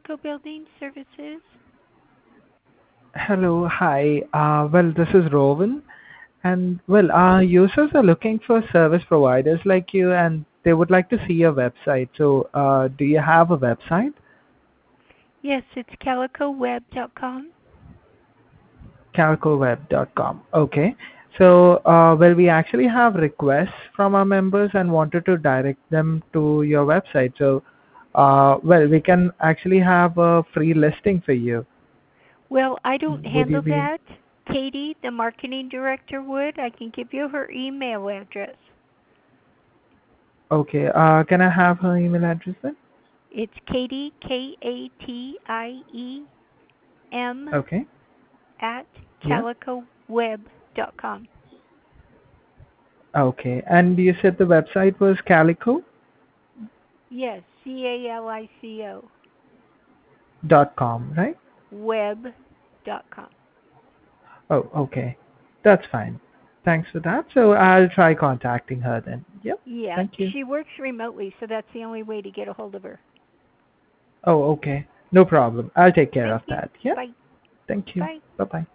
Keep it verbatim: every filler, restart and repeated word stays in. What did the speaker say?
Calico Building Services. Hello, hi. Uh, well, this is Rowan, and well, our users are looking for service providers like you, and they would like to see your website. So, uh, do you have a website? Yes, it's calico web dot com. calcoweb dot com. Okay. So, uh, well, we actually have requests from our members and wanted to direct them to your website. So, uh, well, we can actually have a free listing for you. Well, I don't Would you handle be that. Katie, the marketing director, would. I can give you her email address. okay? Uh, can I have her email address then? It's Katie, K A T I E M, Okay. at Yeah. calico web dot com. Okay. And you said the website was calico Yes, C A L I C O, dot com, right? web dot com. Oh, okay. That's fine. Thanks for that. So I'll try contacting her then. Yep. Yeah, Thank you. she works remotely, so that's the only way to get a hold of her. Oh, okay. No problem. I'll take care Thank of you. that. Yep. Bye. Thank you. Bye. Bye bye.